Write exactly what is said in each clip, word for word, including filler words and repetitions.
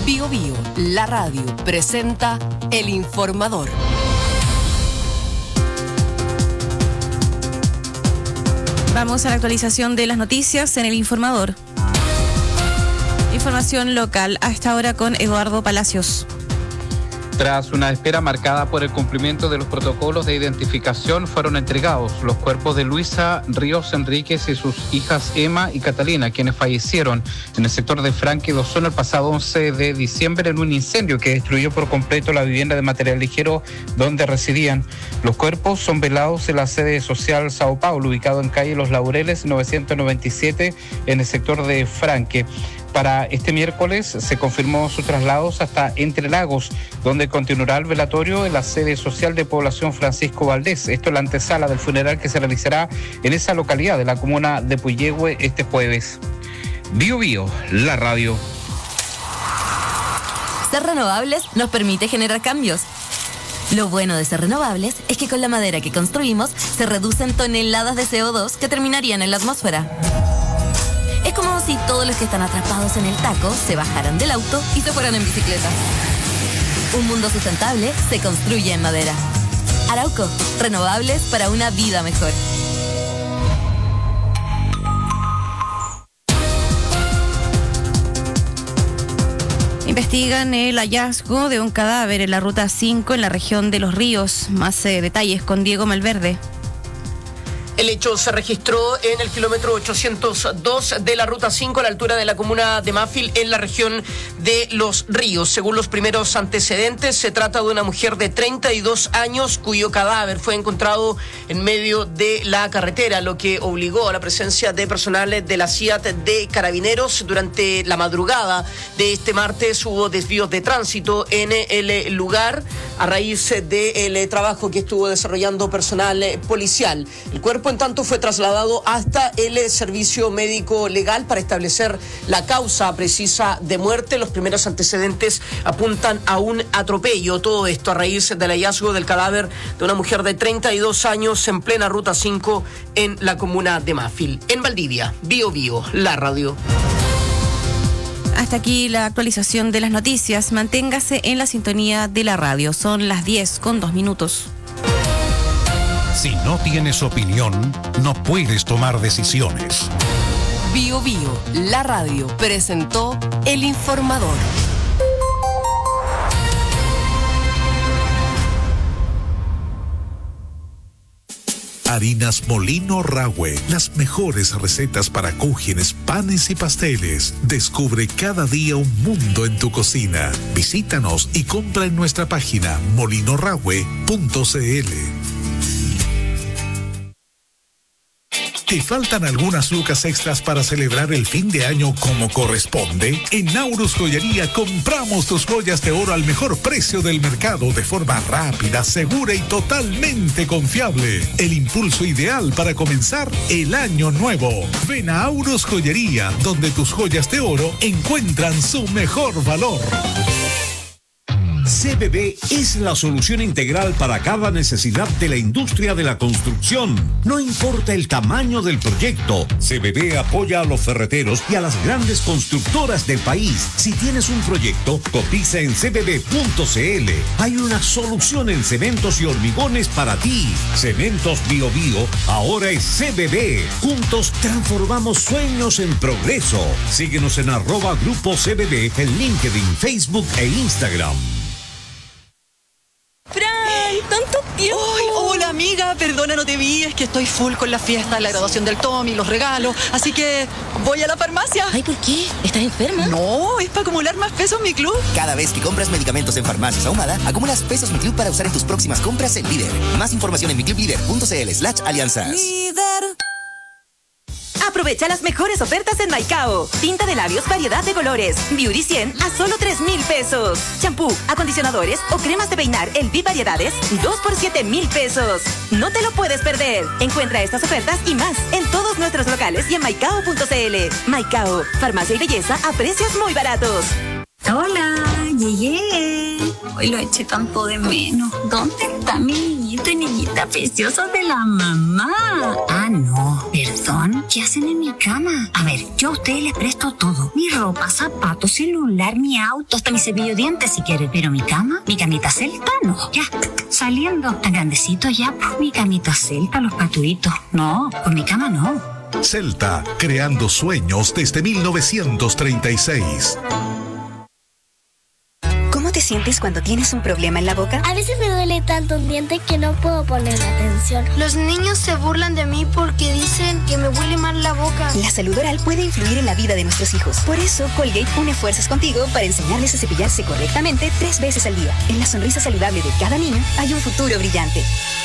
Bio Bio, la radio, presenta El Informador. Vamos a la actualización de las noticias en El Informador. Información local a esta hora con Eduardo Palacios. Tras una espera marcada por el cumplimiento de los protocolos de identificación, fueron entregados los cuerpos de Luisa Ríos Enríquez y sus hijas Emma y Catalina, quienes fallecieron en el sector de Franque do Sono el pasado once de diciembre en un incendio que destruyó por completo la vivienda de material ligero donde residían. Los cuerpos son velados en la sede social Sao Paulo, ubicado en calle Los Laureles novecientos noventa y siete en el sector de Franque. Para este miércoles se confirmó su traslado hasta Entre Lagos, donde continuará el velatorio en la sede social de Población Francisco Valdés. Esto es la antesala del funeral que se realizará en esa localidad de la comuna de Puyehue este jueves. Bio Bio, la radio. Ser renovables nos permite generar cambios. Lo bueno de ser renovables es que con la madera que construimos se reducen toneladas de C O dos que terminarían en la atmósfera. Es como si todos los que están atrapados en el taco se bajaran del auto y se fueran en bicicleta. Un mundo sustentable se construye en madera. Arauco, renovables para una vida mejor. Investigan el hallazgo de un cadáver en la ruta cinco en la región de Los Ríos. Más eh, detalles con Diego Malverde. El hecho se registró en el kilómetro ochocientos dos de la ruta cinco a la altura de la comuna de Mafil en la región de Los Ríos. Según los primeros antecedentes, se trata de una mujer de treinta y dos años cuyo cadáver fue encontrado en medio de la carretera, lo que obligó a la presencia de personal de la C I A T de Carabineros. Durante la madrugada de este martes hubo desvíos de tránsito en el lugar a raíz del trabajo que estuvo desarrollando personal policial. El cuerpo en tanto fue trasladado hasta el servicio médico legal para establecer la causa precisa de muerte. Los primeros antecedentes apuntan a un atropello. Todo esto a raíz del hallazgo del cadáver de una mujer de treinta y dos años en plena ruta cinco en la comuna de Mafil. En Valdivia, Bio Bio, la radio. Hasta aquí la actualización de las noticias. Manténgase en la sintonía de la radio. Son las diez con dos minutos. Si no tienes opinión, no puedes tomar decisiones. Bio Bio, la radio, presentó El Informador. Harinas Molino Rahue, las mejores recetas para cúgenes, panes y pasteles. Descubre cada día un mundo en tu cocina. Visítanos y compra en nuestra página molino rahue punto c l. ¿Te faltan algunas lucas extras para celebrar el fin de año como corresponde? En Naurus Joyería compramos tus joyas de oro al mejor precio del mercado de forma rápida, segura y totalmente confiable. El impulso ideal para comenzar el año nuevo. Ven a Naurus Joyería, donde tus joyas de oro encuentran su mejor valor. C B B es la solución integral para cada necesidad de la industria de la construcción. No importa el tamaño del proyecto, C B B apoya a los ferreteros y a las grandes constructoras del país. Si tienes un proyecto, cotiza en c b b punto c l. Hay una solución en cementos y hormigones para ti. Cementos Bio Bio ahora es C B B. Juntos transformamos sueños en progreso. Síguenos en arroba Grupo C B B en LinkedIn, Facebook e Instagram. ¡Fran! ¡Tanto tiempo! ¡Ay, hola amiga! Perdona, no te vi, es que estoy full con la fiesta, la graduación del Tommy, los regalos, así que voy a la farmacia. Ay, ¿por qué? ¿Estás enferma? No, es para acumular más pesos en mi club. Cada vez que compras medicamentos en Farmacias Ahumada, acumulas pesos Mi Club para usar en tus próximas compras en Líder. Más información en miclublíder punto c l slash alianzas. Líder. Aprovecha las mejores ofertas en Maicao. Tinta de labios, variedad de colores. Beauty cien a solo tres mil pesos. Champú, acondicionadores o cremas de peinar El V variedades, dos por siete mil pesos. No te lo puedes perder. Encuentra estas ofertas y más en todos nuestros locales y en maicao punto c l. Maicao, farmacia y belleza a precios muy baratos. Hola, llegué. Hoy lo eché tanto de menos. ¿Dónde está mi niñito y niñita preciosos de la mamá? Ah, no, perdón. ¿Qué hacen en mi cama? A ver, yo a ustedes les presto todo. Mi ropa, zapatos, celular, mi auto, hasta mi cepillo de dientes si quieren. Pero mi cama, mi camita celta, no. Ya, saliendo. Tan grandecito ya, pues, mi camita celta, los paturitos. No, con mi cama no. Celta, creando sueños desde mil novecientos treinta y seis. ¿Cómo te sientes cuando tienes un problema en la boca? A veces me duele tanto un diente que no puedo poner atención. Los niños se burlan de mí porque dicen que me huele mal la boca. La salud oral puede influir en la vida de nuestros hijos. Por eso, Colgate une fuerzas contigo para enseñarles a cepillarse correctamente tres veces al día. En la sonrisa saludable de cada niño hay un futuro brillante.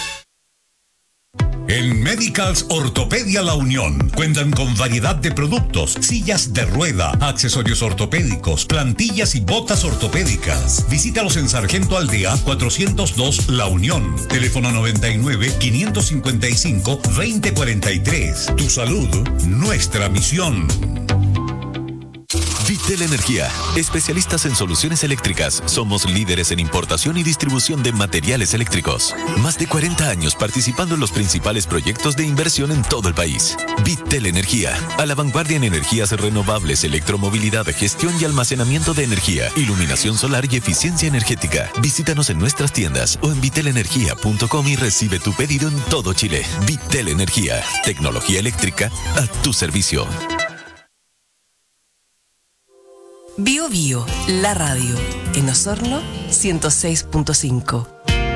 En Medicals Ortopedia La Unión cuentan con variedad de productos, sillas de rueda, accesorios ortopédicos, plantillas y botas ortopédicas. Visítalos en Sargento Aldea cuatrocientos dos La Unión. Teléfono noventa y nueve, quinientos cincuenta y cinco, veinte cuarenta y tres. Tu salud, nuestra misión. Vitel Energía, especialistas en soluciones eléctricas. Somos líderes en importación y distribución de materiales eléctricos. Más de cuarenta años participando en los principales proyectos de inversión en todo el país. Vitel Energía, a la vanguardia en energías renovables, electromovilidad, gestión y almacenamiento de energía, iluminación solar y eficiencia energética. Visítanos en nuestras tiendas o en vitel energía punto com y recibe tu pedido en todo Chile. Vitel Energía, tecnología eléctrica a tu servicio. Bio Bio, la radio. En Osorno, ciento seis punto cinco.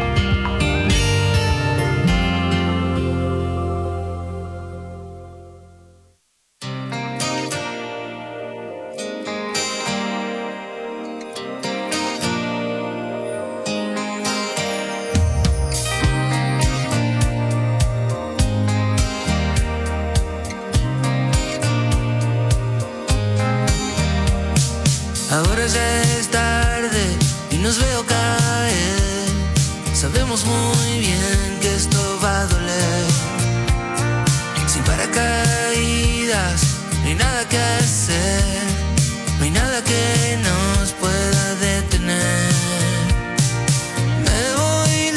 Ahora ya es tarde y nos veo caer. Sabemos muy bien que esto va a doler. Sin paracaídas, no hay nada que hacer. No hay nada que nos pueda detener. Me voy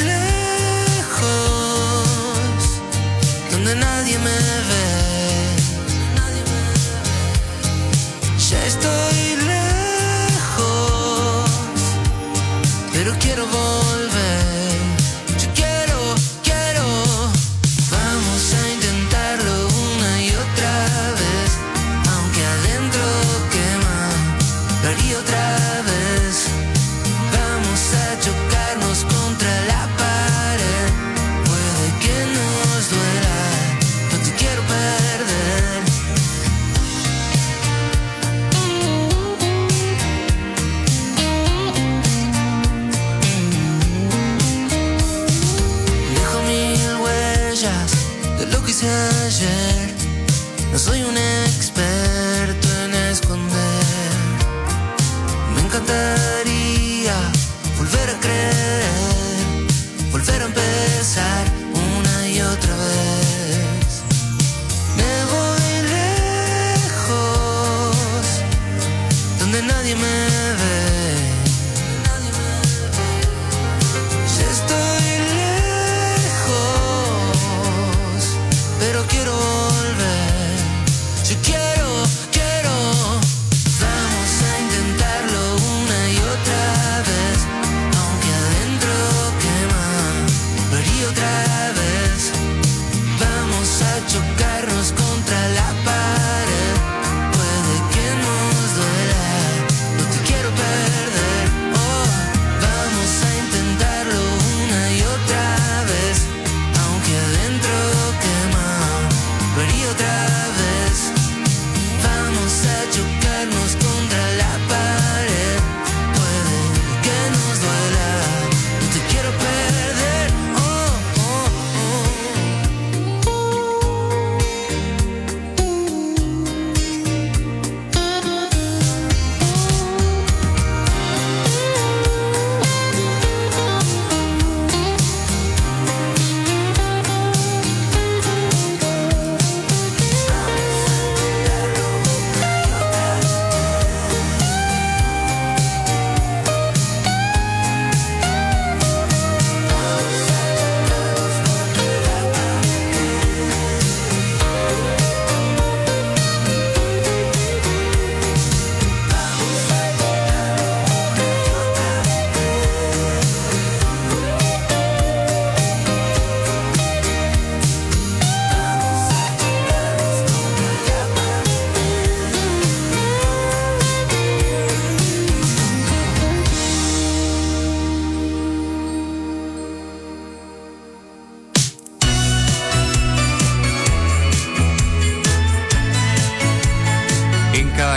lejos, donde nadie me ve. Ya estoy pero quiero volver, yo quiero, quiero. Vamos a intentarlo una y otra vez, aunque adentro quema, lo haría otra vez. Vamos a chocarnos contra la pared, puede que nos duela, no te quiero perder. De lo que hice ayer, no soy un experto en esconder. Me encantaría volver a creer, volver a empezar una y otra vez. Me voy lejos, donde nadie me ve. Ya estoy pero quiero volver, yo quiero, quiero. Vamos a intentarlo una y otra vez, aunque adentro quema, lo haría otra vez. Vamos a chocarnos contra la pared, puede que nos duela, no te quiero perder.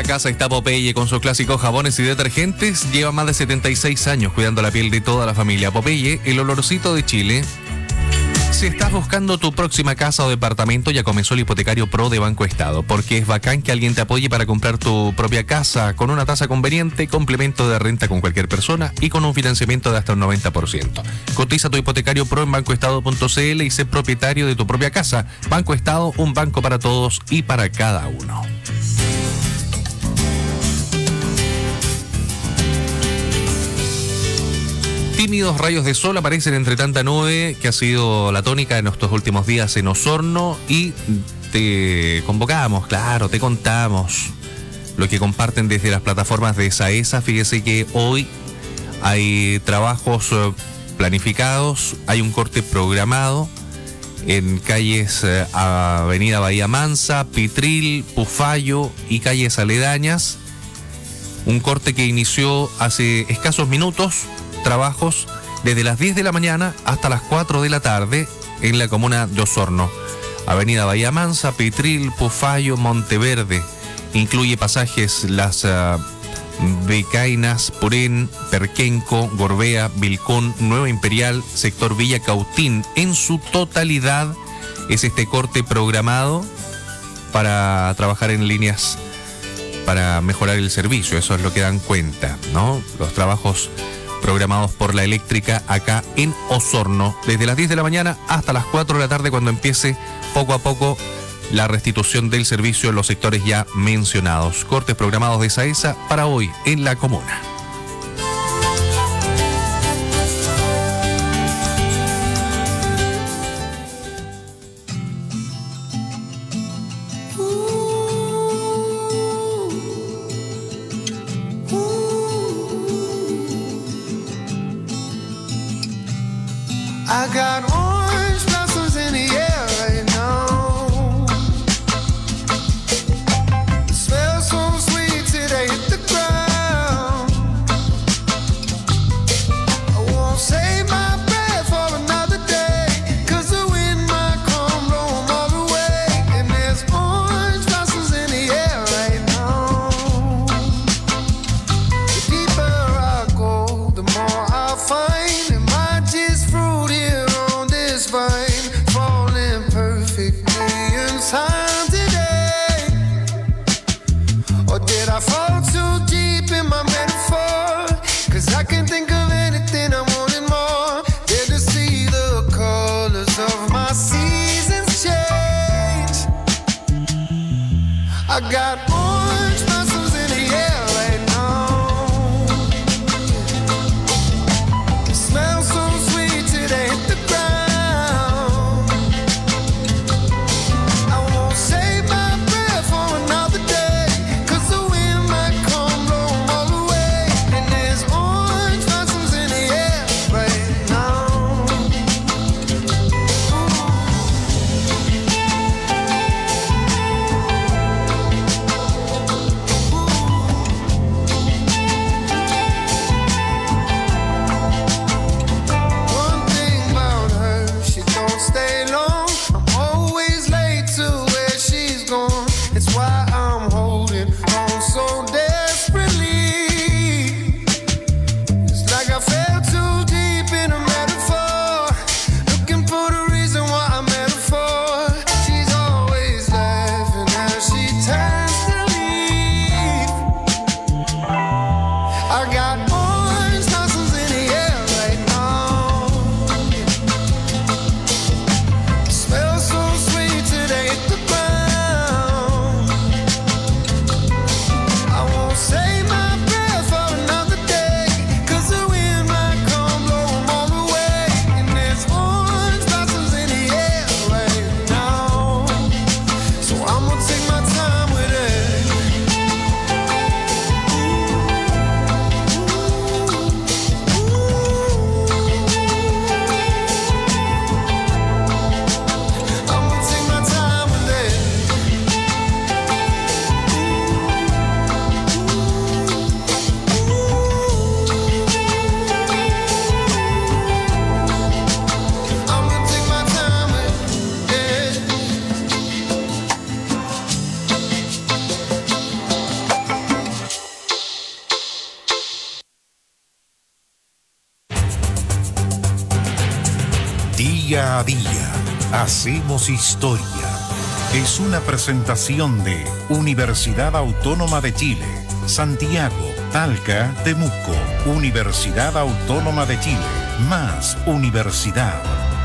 casa está Popeye con sus clásicos jabones y detergentes. Lleva más de setenta y seis años cuidando la piel de toda la familia. Popeye, el olorcito de Chile. Si estás buscando tu próxima casa o departamento, ya comenzó el hipotecario Pro de Banco Estado, porque es bacán que alguien te apoye para comprar tu propia casa con una tasa conveniente, complemento de renta con cualquier persona y con un financiamiento de hasta un noventa por ciento. Cotiza tu hipotecario Pro en bancoestado punto c l y sé propietario de tu propia casa. Banco Estado, un banco para todos y para cada uno. Tímidos rayos de sol aparecen entre tanta nube que ha sido la tónica en estos últimos días en Osorno y te convocamos, claro, te contamos lo que comparten desde las plataformas de SAESA. Fíjese que hoy hay trabajos planificados, hay un corte programado en calles eh, Avenida Bahía Mansa, Pitril, Pufayo y calles aledañas. Un corte que inició hace escasos minutos. Trabajos desde las diez de la mañana hasta las cuatro de la tarde en la comuna de Osorno. Avenida Bahía Mansa, Pitril, Pufayo, Monteverde. Incluye pasajes Las uh, Becainas, Purén, Perquenco, Gorbea, Vilcón, Nueva Imperial, sector Villa Cautín. En su totalidad es este corte programado para trabajar en líneas para mejorar el servicio. Eso es lo que dan cuenta, ¿no? Los trabajos programados por la eléctrica acá en Osorno, desde las diez de la mañana hasta las cuatro de la tarde, cuando empiece poco a poco la restitución del servicio en los sectores ya mencionados. Cortes programados de SAESA para hoy en la comuna. I got orange blossoms in the air right now. It smells so sweet till they hit the ground. I won't save my breath for another day, 'cause the wind might come blow 'em all away. And there's orange blossoms in the air right now. The deeper I go, the more I find. It might just fruit here on Día a día hacemos historia. Es una presentación de Universidad Autónoma de Chile, Santiago, Talca, Temuco. Universidad Autónoma de Chile, más universidad.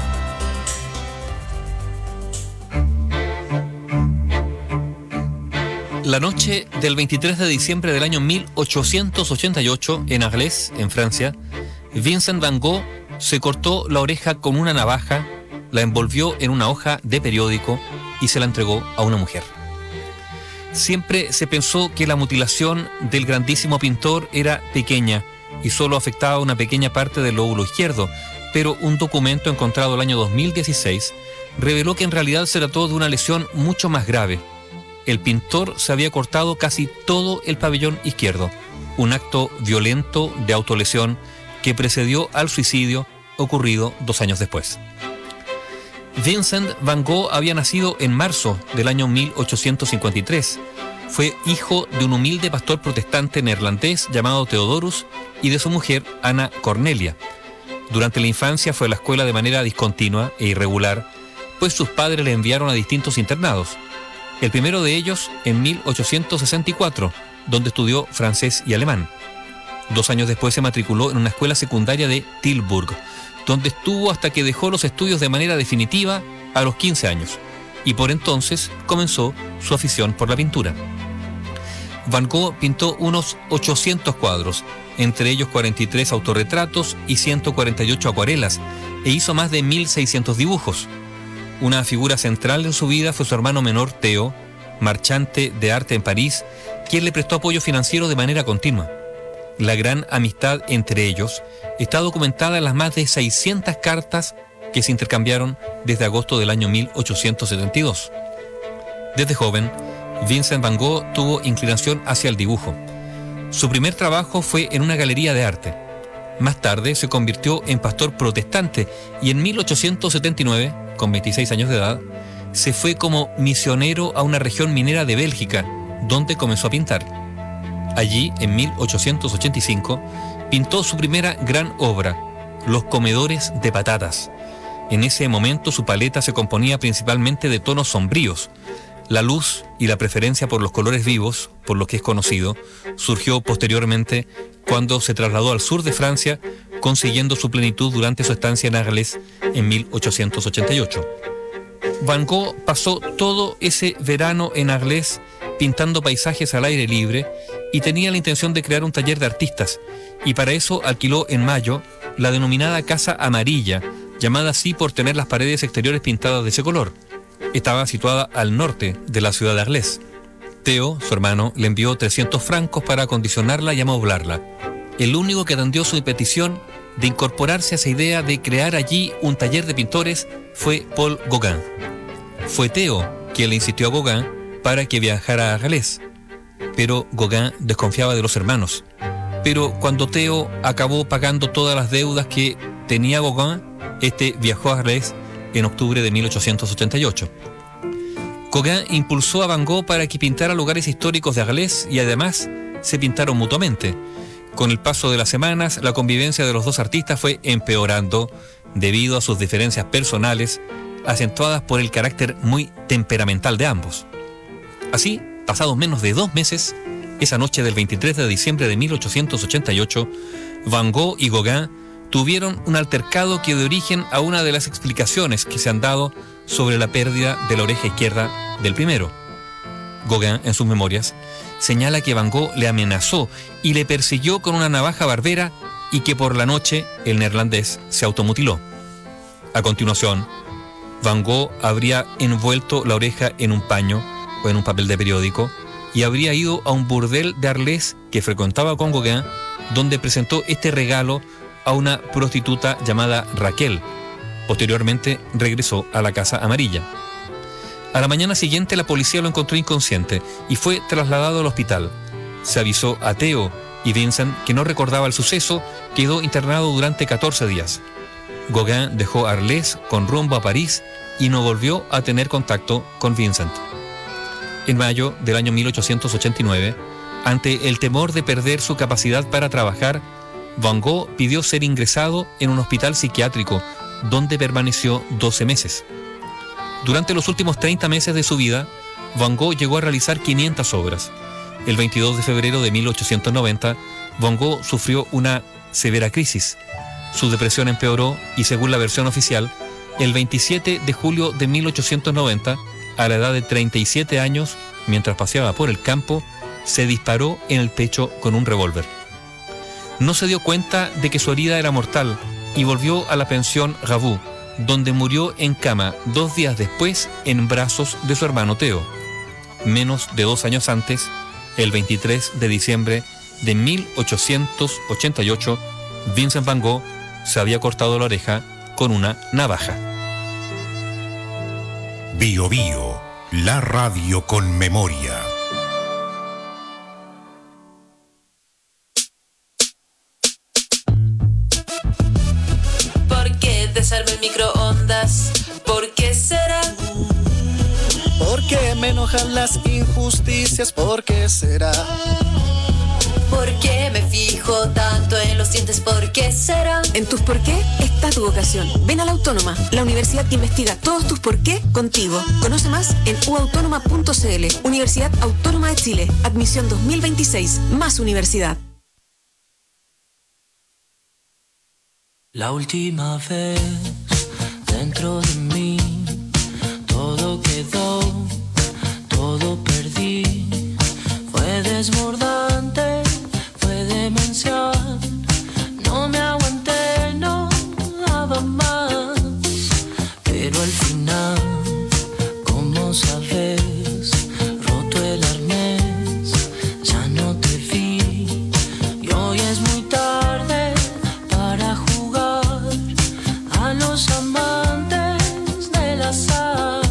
La noche del veintitrés de diciembre del año mil ochocientos ochenta y ocho, en Arles, en Francia, Vincent van Gogh se cortó la oreja con una navaja, la envolvió en una hoja de periódico y se la entregó a una mujer. Siempre se pensó que la mutilación del grandísimo pintor era pequeña y solo afectaba una pequeña parte del lóbulo izquierdo, pero un documento encontrado el año dos mil dieciséis reveló que en realidad se trató de una lesión mucho más grave. El pintor se había cortado casi todo el pabellón izquierdo, un acto violento de autolesión que precedió al suicidio ocurrido dos años después. Vincent van Gogh había nacido en marzo del año mil ochocientos cincuenta y tres. Fue hijo de un humilde pastor protestante neerlandés llamado Theodorus y de su mujer Ana Cornelia. Durante la infancia fue a la escuela de manera discontinua e irregular, pues sus padres le enviaron a distintos internados. El primero de ellos en mil ochocientos sesenta y cuatro, donde estudió francés y alemán. Dos años después se matriculó en una escuela secundaria de Tilburg, donde estuvo hasta que dejó los estudios de manera definitiva a los quince años, y por entonces comenzó su afición por la pintura. Van Gogh pintó unos ochocientos cuadros, entre ellos cuarenta y tres autorretratos y ciento cuarenta y ocho acuarelas, e hizo más de mil seiscientos dibujos. Una figura central en su vida fue su hermano menor Theo, marchante de arte en París, quien le prestó apoyo financiero de manera continua. La gran amistad entre ellos está documentada en las más de seiscientas cartas que se intercambiaron desde agosto del año mil ochocientos setenta y dos. Desde joven, Vincent van Gogh tuvo inclinación hacia el dibujo. Su primer trabajo fue en una galería de arte. Más tarde se convirtió en pastor protestante y en mil ochocientos setenta y nueve, con veintiséis años de edad, se fue como misionero a una región minera de Bélgica, donde comenzó a pintar. Allí, en mil ochocientos ochenta y cinco, pintó su primera gran obra, Los comedores de patatas. En ese momento su paleta se componía principalmente de tonos sombríos. La luz y la preferencia por los colores vivos, por lo que es conocido, surgió posteriormente cuando se trasladó al sur de Francia, consiguiendo su plenitud durante su estancia en Arles en mil ochocientos ochenta y ocho. Van Gogh pasó todo ese verano en Arles pintando paisajes al aire libre y tenía la intención de crear un taller de artistas, y para eso alquiló en mayo la denominada Casa Amarilla, llamada así por tener las paredes exteriores pintadas de ese color. Estaba situada al norte de la ciudad de Arles. Theo, su hermano, le envió trescientos francos para acondicionarla y amoblarla. El único que atendió su petición de incorporarse a esa idea de crear allí un taller de pintores fue Paul Gauguin. Fue Theo quien le insistió a Gauguin para que viajara a Arles, pero Gauguin desconfiaba de los hermanos. Pero cuando Theo acabó pagando todas las deudas que tenía Gauguin, este viajó a Arles en octubre de mil ochocientos ochenta y ocho. Gauguin impulsó a Van Gogh para que pintara lugares históricos de Arles y además se pintaron mutuamente. Con el paso de las semanas, la convivencia de los dos artistas fue empeorando debido a sus diferencias personales, acentuadas por el carácter muy temperamental de ambos. Así, pasados menos de dos meses, esa noche del veintitrés de diciembre de mil ochocientos ochenta y ocho, Van Gogh y Gauguin tuvieron un altercado que dio origen a una de las explicaciones que se han dado sobre la pérdida de la oreja izquierda del primero. Gauguin, en sus memorias, señala que Van Gogh le amenazó y le persiguió con una navaja barbera y que por la noche el neerlandés se automutiló. A continuación, Van Gogh habría envuelto la oreja en un paño o en un papel de periódico y habría ido a un burdel de Arles que frecuentaba con Gauguin, donde presentó este regalo a una prostituta llamada Raquel. Posteriormente regresó a la Casa Amarilla. A la mañana siguiente la policía lo encontró inconsciente y fue trasladado al hospital. Se avisó a Theo y Vincent, que no recordaba el suceso, quedó internado durante catorce días. Gauguin dejó Arles con rumbo a París y no volvió a tener contacto con Vincent. En mayo del año mil ochocientos ochenta y nueve, ante el temor de perder su capacidad para trabajar, Van Gogh pidió ser ingresado en un hospital psiquiátrico, donde permaneció doce meses. Durante los últimos treinta meses de su vida, Van Gogh llegó a realizar quinientas obras. El veintidós de febrero de mil ochocientos noventa, Van Gogh sufrió una severa crisis. Su depresión empeoró y, según la versión oficial, el veintisiete de julio de mil ochocientos noventa, a la edad de treinta y siete años, mientras paseaba por el campo, se disparó en el pecho con un revólver. No se dio cuenta de que su herida era mortal y volvió a la pensión Raveau, donde murió en cama dos días después en brazos de su hermano Theo. Menos de dos años antes, el veintitrés de diciembre de mil ochocientos ochenta y ocho, Vincent Van Gogh se había cortado la oreja con una navaja. Bio Bio, la radio con memoria. ¿Por qué desarma el microondas? ¿Por qué será? ¿Por qué me enojan las injusticias? ¿Por qué será? ¿Por qué me fijo tanto en los dientes? ¿Por qué será? En tus por qué está tu vocación. Ven a la Autónoma, la universidad que investiga todos tus por qué contigo. Conoce más en u autónoma punto c l. Universidad Autónoma de Chile. Admisión dos mil veintiséis. Más universidad. La última vez dentro de mí todo quedó, todo perdí. Fue desbordante, fue demencial. No me aguanté, no daba más. Pero al final, como sabes, roto el arnés, ya no te vi. Y hoy es muy tarde para jugar a los amantes del azar.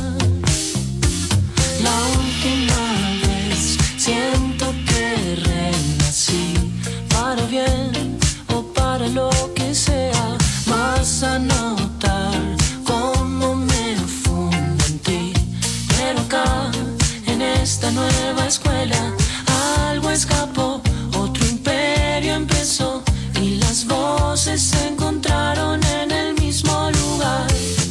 La última vez siento que renací, para bien o para lo que sea. Vas a notar cómo me fundo en ti. Pero acá, en esta nueva escuela, algo escapó, otro imperio empezó y las voces se encontraron en el mismo lugar.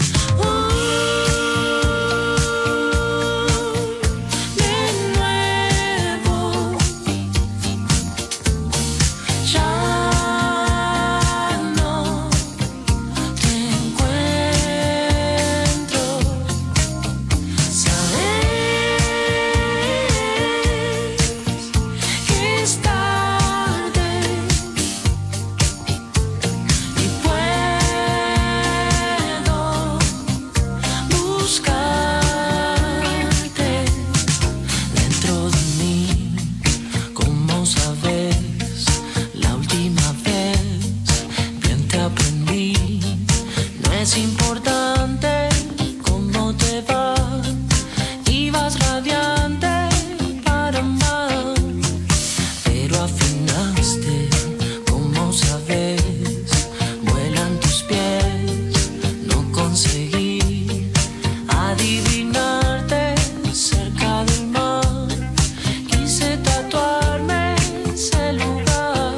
Es importante cómo te va, ibas radiante para amar, pero afinaste, como sabes, vuelan tus pies, no conseguí adivinarte cerca del mar, quise tatuarme ese lugar.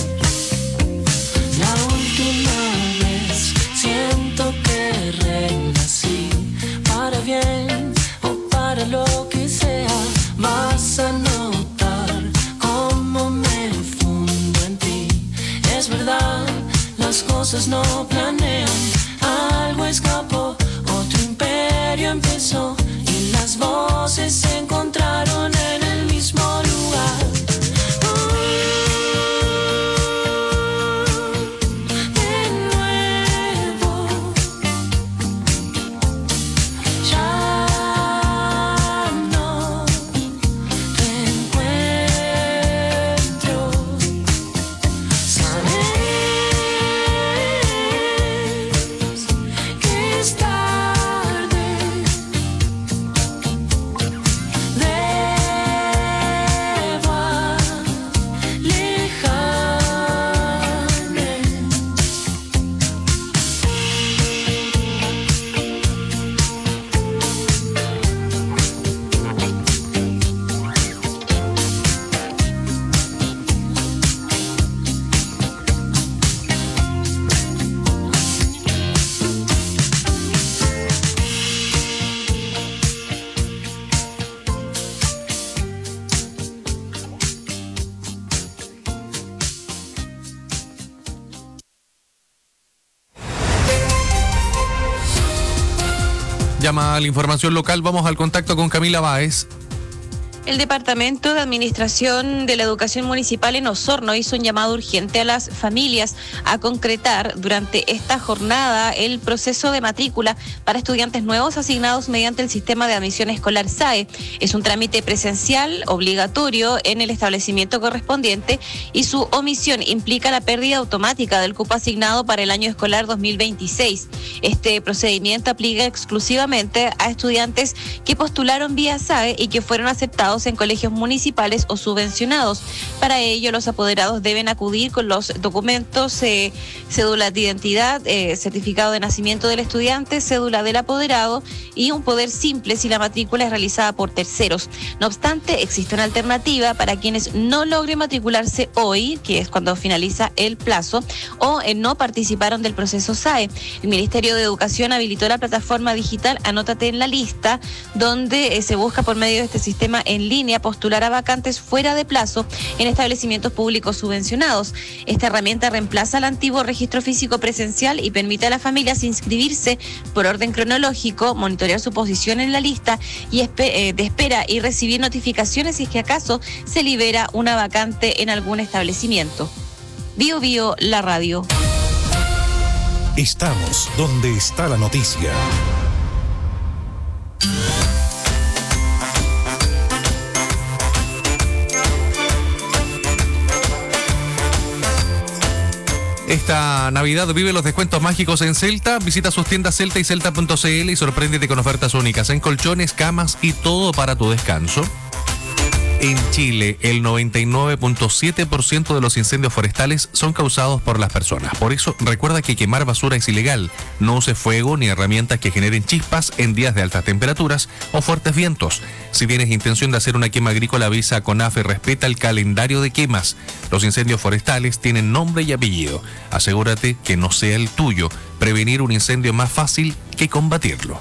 La última vez siento que renací, para bien o para lo que sea. Vas a notar cómo me fundo en ti. Es verdad, las cosas no planean. Algo escapó, otro imperio empezó y las voces se encontraron en el mismo lugar. Llama a la información local, vamos al contacto con Camila Báez. El Departamento de Administración de la Educación Municipal en Osorno hizo un llamado urgente a las familias a concretar durante esta jornada el proceso de matrícula para estudiantes nuevos asignados mediante el sistema de admisión escolar S A E. Es un trámite presencial obligatorio en el establecimiento correspondiente y su omisión implica la pérdida automática del cupo asignado para el año escolar dos mil veintiséis. Este procedimiento aplica exclusivamente a estudiantes que postularon vía S A E y que fueron aceptados en colegios municipales o subvencionados. Para ello, los apoderados deben acudir con los documentos, eh, cédula de identidad, eh, certificado de nacimiento del estudiante, cédula del apoderado y un poder simple si la matrícula es realizada por terceros. No obstante, existe una alternativa para quienes no logren matricularse hoy, que es cuando finaliza el plazo, o eh, no participaron del proceso S A E. El Ministerio de Educación habilitó la plataforma digital Anótate en la lista, donde eh, se busca por medio de este sistema en línea postular a vacantes fuera de plazo en establecimientos públicos subvencionados. Esta herramienta reemplaza el antiguo registro físico presencial y permite a las familias inscribirse por orden cronológico, monitorear su posición en la lista y espe- eh, de espera y recibir notificaciones si es que acaso se libera una vacante en algún establecimiento. Bio Bio, la radio. Estamos donde está la noticia. Esta Navidad vive los descuentos mágicos en Celta. Visita sus tiendas Celta y Celta punto c l y sorpréndete con ofertas únicas en colchones, camas y todo para tu descanso. En Chile, el noventa y nueve punto siete por ciento de los incendios forestales son causados por las personas. Por eso, recuerda que quemar basura es ilegal. No use fuego ni herramientas que generen chispas en días de altas temperaturas o fuertes vientos. Si tienes intención de hacer una quema agrícola, avisa a CONAF y respeta el calendario de quemas. Los incendios forestales tienen nombre y apellido. Asegúrate que no sea el tuyo. Prevenir un incendio es más fácil que combatirlo.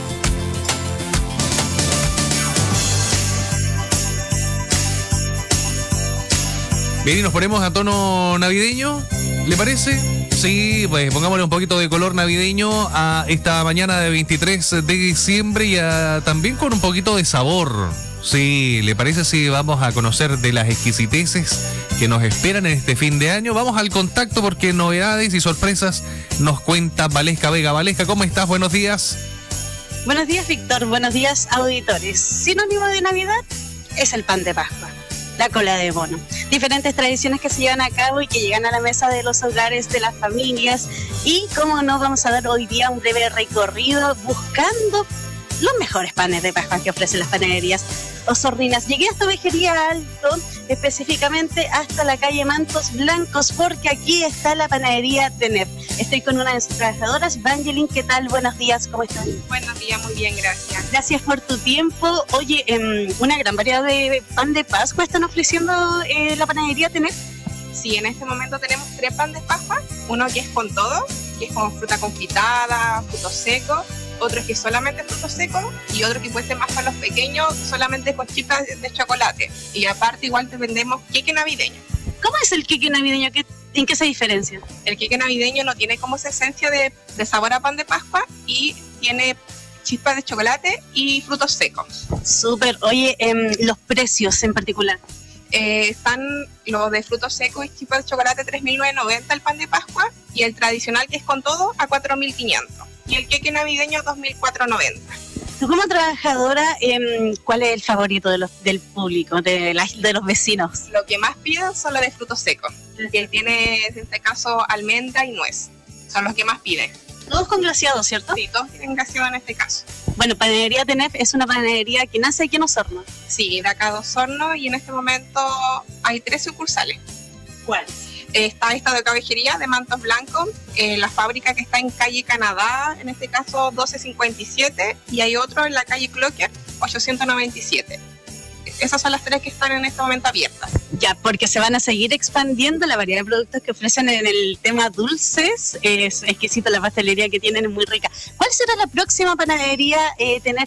Bien, y nos ponemos a tono navideño, ¿le parece? Sí, pues pongámosle un poquito de color navideño a esta mañana de veintitrés de diciembre y a, también con un poquito de sabor. Sí, ¿le parece si vamos a conocer de las exquisiteces que nos esperan en este fin de año? Vamos al contacto porque novedades y sorpresas nos cuenta Valesca Vega. Valesca, ¿cómo estás? Buenos días. Buenos días, Víctor. Buenos días, auditores. Sinónimo de Navidad es el pan de Pascua, la cola de mono. Diferentes tradiciones que se llevan a cabo y que llegan a la mesa de los hogares, de las familias. Y cómo no, vamos a dar hoy día un breve recorrido buscando los mejores panes de Pascua que ofrecen las panaderías osorninas. Llegué hasta Ovejería Alto, específicamente hasta la calle Mantos Blancos, porque aquí está la panadería Tenef. Estoy con una de sus trabajadoras, Vangeline. ¿Qué tal? Buenos días, ¿cómo estás? Buenos días, muy bien, gracias. Gracias por tu tiempo. Oye, eh, una gran variedad de pan de Pascua están ofreciendo eh, la panadería Tenef. Sí, en este momento tenemos tres pan de Pascua. Uno que es con todo, que es con fruta confitada, frutos secos. Otro que es solamente frutos secos y otro que puede ser más para los pequeños, solamente con chispas de chocolate. Y aparte igual te vendemos queque navideño. ¿Cómo es el queque navideño? ¿Qué, ¿En qué se diferencia? El queque navideño no tiene como esa esencia de, de sabor a pan de Pascua y tiene chispas de chocolate y frutos secos. Súper. Oye, eh, los precios en particular. Eh, están los de frutos secos y chispas de chocolate tres mil novecientos noventa el pan de Pascua y el tradicional que es con todo a cuatro mil quinientos. Y el queque navideño dos mil cuatrocientos noventa. Tú como trabajadora, eh, ¿cuál es el favorito de los, del público, de, la, de los vecinos? Lo que más piden son los de frutos secos, que tiene en este caso almendra y nuez. Son los que más piden. Todos con glaseado, ¿cierto? Sí, todos tienen glaseado en este caso. Bueno, Panadería Tenef es una panadería que nace aquí en Osorno. Sí, de acá de Osorno, y en este momento hay tres sucursales. ¿Cuáles? Está esta de Ovejería de Mantos Blancos, eh, la fábrica que está en calle Canadá, en este caso doce cincuenta y siete, y hay otro en la calle Clocker, ochocientos noventa y siete. Esas son las tres que están en este momento abiertas. Ya, porque se van a seguir expandiendo la variedad de productos que ofrecen en el tema dulces. Es exquisito, la pastelería que tienen es muy rica. ¿Cuál será la próxima panadería eh, tener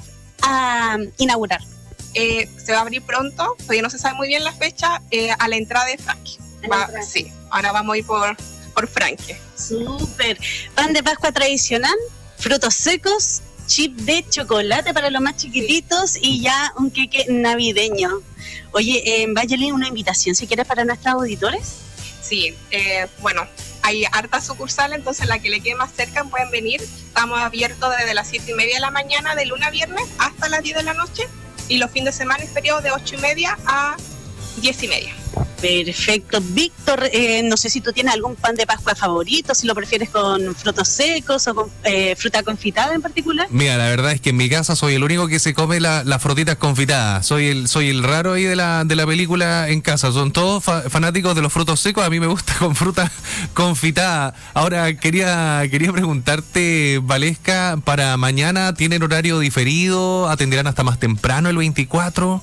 a inaugurar? Eh, se va a abrir pronto, todavía no se sabe muy bien la fecha, eh, a la entrada de Frankie. Va, sí, ahora vamos a ir por, por Frankie. Súper. Pan de Pascua tradicional, frutos secos chip de chocolate para los más chiquititos y ya un queque navideño. Oye, eh, Vangeline, una invitación si quieres para nuestros auditores. Sí, eh, bueno, hay hartas sucursales, entonces la que le quede más cerca pueden venir. Estamos abiertos desde las siete y media de la mañana, de lunes a viernes, hasta las diez de la noche. Y los fines de semana es periodo de ocho y media a diez y media. Perfecto. Víctor, eh, no sé si tú tienes algún pan de Pascua favorito, si lo prefieres con frutos secos o con eh, fruta confitada en particular. Mira, la verdad es que en mi casa soy el único que se come la, las frutitas confitadas. Soy el soy el raro ahí de la de la película en casa. Son todos fa- fanáticos de los frutos secos. A mí me gusta con fruta confitada. Ahora, quería quería preguntarte, Valesca, para mañana, ¿tienen horario diferido? ¿Atenderán hasta más temprano el veinticuatro?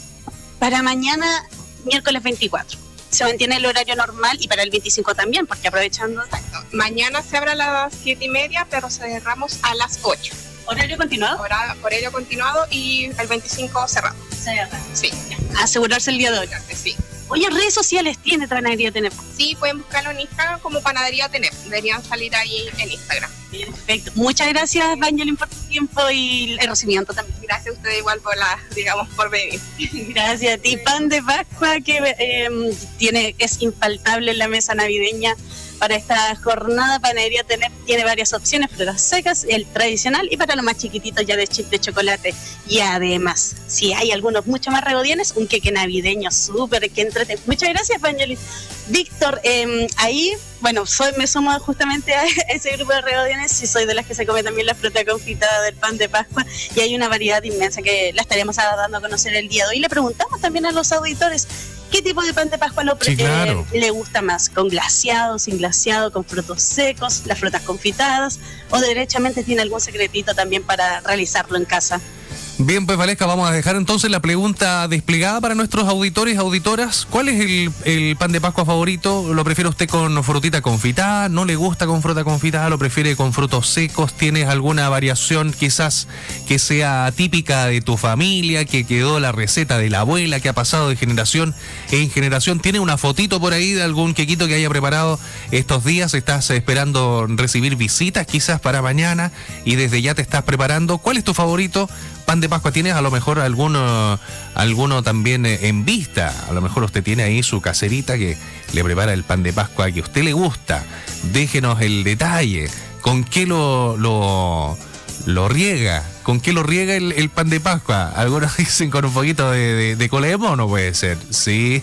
Para mañana, miércoles veinticuatro. Se mantiene el horario normal y para el veinticinco también, porque aprovechando... Exacto. Mañana se abre a las siete y media, pero cerramos a las ocho. ¿Horario continuado? Hora, horario continuado y el veinticinco cerrado. Cerrado. Sí. Asegurarse el día de hoy. Sí. Oye, ¿redes sociales tiene Panadería Tenep? Sí, pueden buscarlo en Instagram como Panadería Tenep. Deberían salir ahí en Instagram. Perfecto. Muchas gracias, Vangeline, por tu tiempo y el recibimiento también. Gracias a ustedes igual por la, digamos, por venir. Gracias a ti. Pan de Pascua que eh, tiene, es infaltable en la mesa navideña para esta jornada. Panadería Tenep tiene varias opciones, frutas secas, el tradicional y para los más chiquititos ya de chip de chocolate. Y además, si hay algunos mucho más regodiones, un queque navideño súper que entrete. Muchas gracias, Vangeline. Víctor, eh, ahí, bueno, soy, me sumo justamente a ese grupo de regodiones y soy de las que se come también la fruta confitada del pan de Pascua y hay una variedad inmensa que la estaremos dando a conocer el día de hoy. Le preguntamos también a los auditores qué tipo de pan de Pascua lo sí, claro. eh, le gusta más, con glaseado, sin glaseado, con frutos secos, las frutas confitadas o derechamente tiene algún secretito también para realizarlo en casa. Bien, pues Valesca, vamos a dejar entonces la pregunta desplegada para nuestros auditores, auditoras. ¿Cuál es el, el pan de Pascua favorito? ¿Lo prefiere usted con frutita confitada? ¿No le gusta con fruta confitada? ¿Lo prefiere con frutos secos? ¿Tienes alguna variación quizás que sea típica de tu familia, que quedó la receta de la abuela, que ha pasado de generación en generación? ¿Tiene una fotito por ahí de algún quequito que haya preparado estos días? ¿Estás esperando recibir visitas quizás para mañana y desde ya te estás preparando? ¿Cuál es tu favorito? Pan de Pascua, ¿tienes a lo mejor alguno, alguno también en vista? A lo mejor usted tiene ahí su caserita que le prepara el pan de Pascua que a usted le gusta. Déjenos el detalle. ¿Con qué lo, lo, lo riega? ¿Con qué lo riega el, el pan de Pascua? Algunos dicen con un poquito de, de, de cola de mono, puede ser. Sí.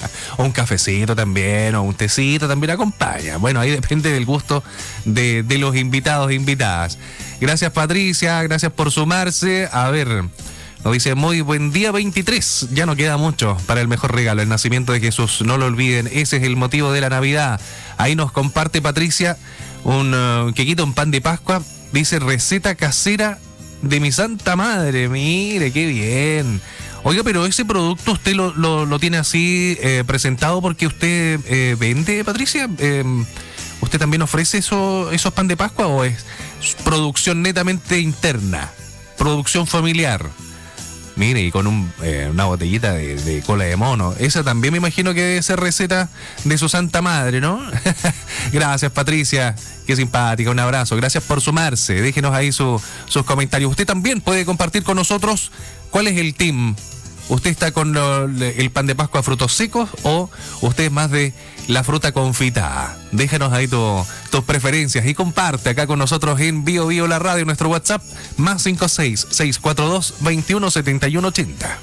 O un cafecito también, o un tecito también acompaña. Bueno, ahí depende del gusto de, de los invitados e invitadas. Gracias, Patricia, gracias por sumarse. A ver, nos dice, muy buen día veintitrés. Ya no queda mucho para el mejor regalo, el nacimiento de Jesús. No lo olviden, ese es el motivo de la Navidad. Ahí nos comparte Patricia un uh, quequito, un pan de Pascua. Dice, receta casera de mi santa madre. Mire, qué bien. Oiga, pero ese producto usted lo, lo, lo tiene así eh, presentado porque usted eh, vende, Patricia. Eh, ¿Usted también ofrece eso, esos pan de Pascua o es producción netamente interna? Producción familiar. Mire, y con un, eh, una botellita de, de cola de mono. Esa también me imagino que debe ser receta de su santa madre, ¿no? Gracias, Patricia. Qué simpática, un abrazo. Gracias por sumarse. Déjenos ahí su, sus comentarios. Usted también puede compartir con nosotros cuál es el team. ¿Usted está con lo, el pan de Pascua frutos secos o usted es más de la fruta confitada? Déjanos ahí tu, tus preferencias y comparte acá con nosotros en Bio Bio la radio, nuestro WhatsApp, más cinco seis, seis cuatro dos, veintiuno setenta y uno ochenta.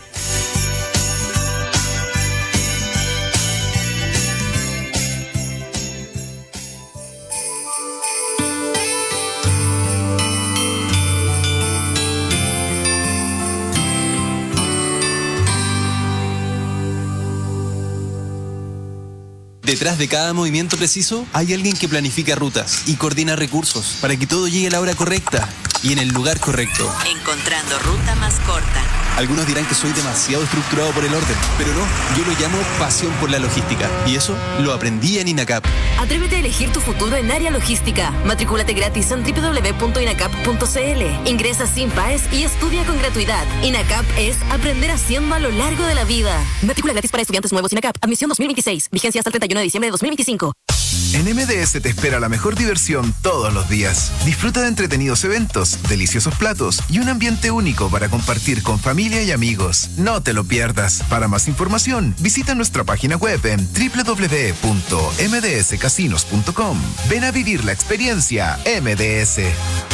Detrás de cada movimiento preciso hay alguien que planifica rutas y coordina recursos para que todo llegue a la hora correcta y en el lugar correcto. Encontrando ruta más corta. Algunos dirán que soy demasiado estructurado por el orden, pero no, yo lo llamo pasión por la logística y eso lo aprendí en INACAP. Atrévete a elegir tu futuro en área logística. Matricúlate gratis en doble u doble u doble u punto inacap punto c l. Ingresa sin paes y estudia con gratuidad. INACAP es aprender haciendo a lo largo de la vida. Matrícula gratis para estudiantes nuevos INACAP. Admisión dos mil veintiséis. Vigencia hasta el treinta y uno de diciembre de dos mil veinticinco. En M D S te espera la mejor diversión todos los días. Disfruta de entretenidos eventos, deliciosos platos y un ambiente único para compartir con familia y amigos. No te lo pierdas. Para más información, visita nuestra página web en doble u doble u doble u punto m d s casinos punto com. Ven a vivir la experiencia M D S.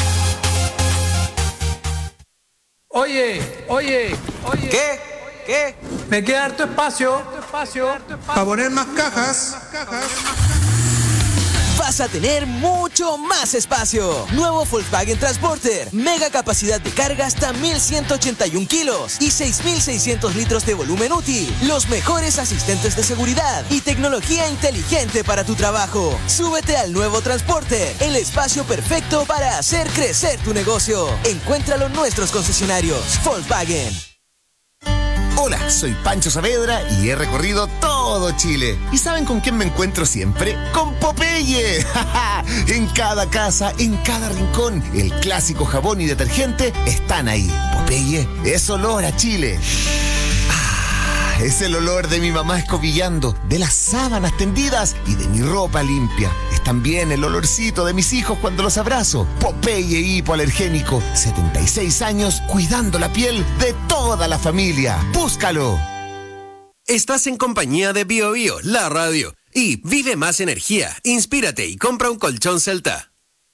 Oye, oye, oye. ¿Qué? ¿Qué? Me queda harto espacio, espacio, para poner más cajas. Vas a tener mucho más espacio. Nuevo Volkswagen Transporter. Mega capacidad de carga hasta mil ciento ochenta y un kilos y seis mil seiscientos litros de volumen útil. Los mejores asistentes de seguridad y tecnología inteligente para tu trabajo. Súbete al nuevo Transporter, el espacio perfecto para hacer crecer tu negocio. Encuéntralo en nuestros concesionarios. Volkswagen. Hola, soy Pancho Saavedra y he recorrido todo Chile. ¿Y saben con quién me encuentro siempre? ¡Con Popeye! En cada casa, en cada rincón, el clásico jabón y detergente están ahí. Popeye es olor a Chile. Ah, es el olor de mi mamá escobillando, de las sábanas tendidas y de mi ropa limpia. Es también el olorcito de mis hijos cuando los abrazo. Popeye hipoalergénico, setenta y seis años cuidando la piel de toda la familia. ¡Búscalo! Estás en compañía de Bio Bio, la radio. Y vive más energía, inspírate y compra un colchón Celta.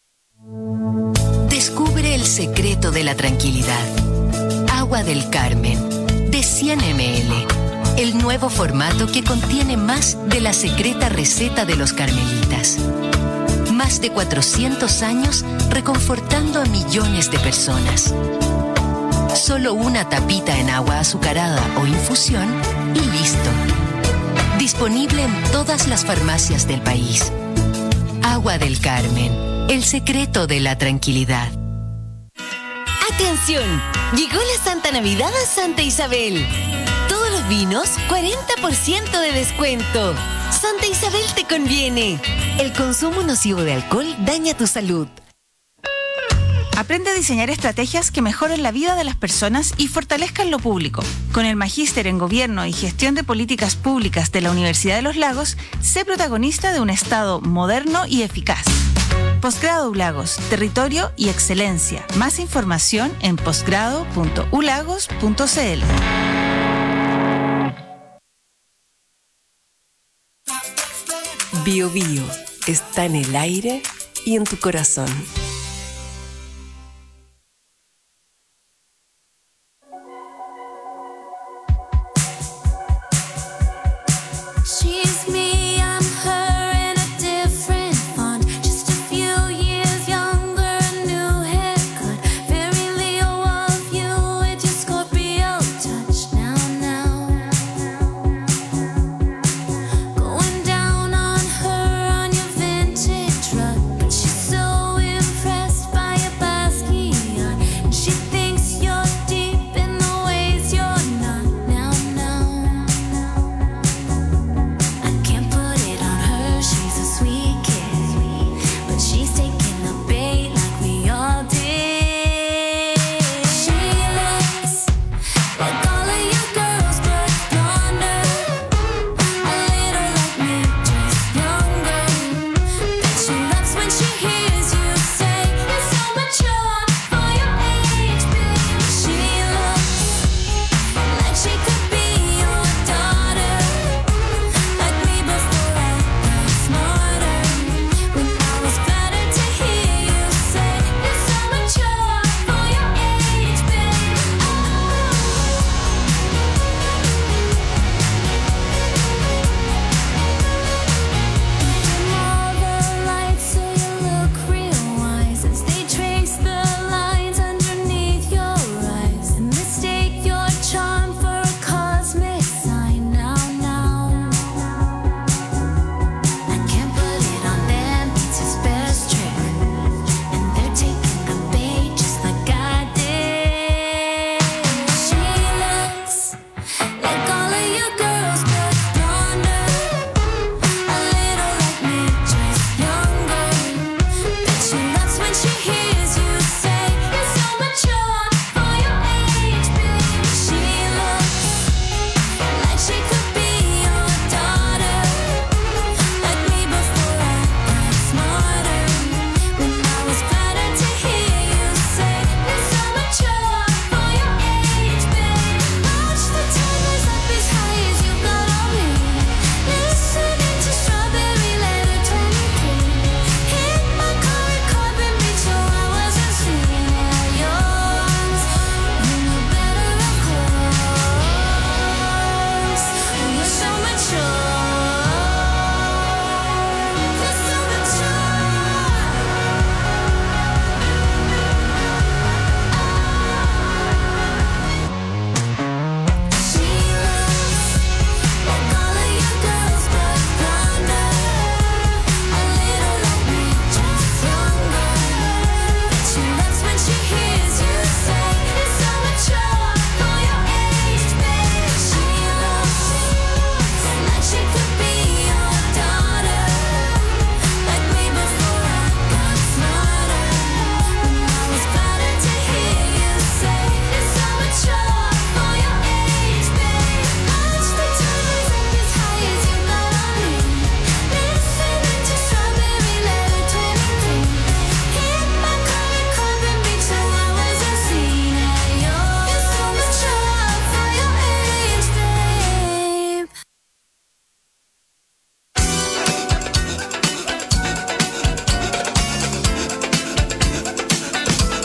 Descubre el secreto de la tranquilidad. Agua del Carmen, de cien mililitros. El nuevo formato que contiene más de la secreta receta de los carmelitas. Más de cuatrocientos años reconfortando a millones de personas. Solo una tapita en agua azucarada o infusión y listo. Disponible en todas las farmacias del país. Agua del Carmen, el secreto de la tranquilidad. ¡Atención! Llegó la Santa Navidad a Santa Isabel. Todos los vinos, cuarenta por ciento de descuento. Santa Isabel te conviene. El consumo nocivo de alcohol daña tu salud. Aprende a diseñar estrategias que mejoren la vida de las personas y fortalezcan lo público. Con el Magíster en Gobierno y Gestión de Políticas Públicas de la Universidad de los Lagos, sé protagonista de un Estado moderno y eficaz. Posgrado ULagos, territorio y excelencia. Más información en posgrado punto u lagos punto c l. Bio Bio está en el aire y en tu corazón. Going down on her on your vintage rug, but she's so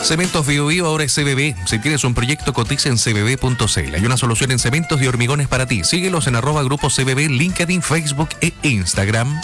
Cementos Bio Bio ahora es C B B. Si tienes un proyecto, cotiza en c b b punto c l. Hay una solución en cementos y hormigones para ti. Síguelos en arroba grupo C B B, LinkedIn, Facebook e Instagram.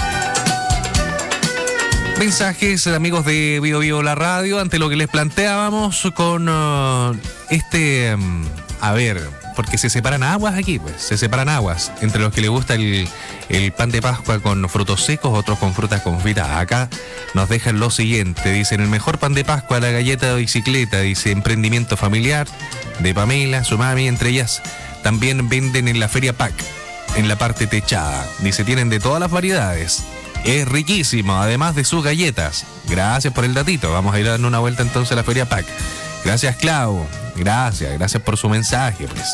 Mensajes, amigos de Bio Bio la radio, ante lo que les planteábamos con uh, este... Um, a ver, porque se separan aguas aquí, pues, se separan aguas. Entre los que les gusta el, el pan de Pascua con frutos secos, otros con frutas confitadas. Acá nos dejan lo siguiente, dicen, el mejor pan de Pascua, la galleta de bicicleta, dice, emprendimiento familiar, de Pamela, su mami, entre ellas también venden en la Feria P A C, en la parte techada. Dice, tienen de todas las variedades. Es riquísimo, además de sus galletas. Gracias por el datito. Vamos a ir a dar una vuelta entonces a la Feria P A C. Gracias, Clau. Gracias, gracias por su mensaje, pues.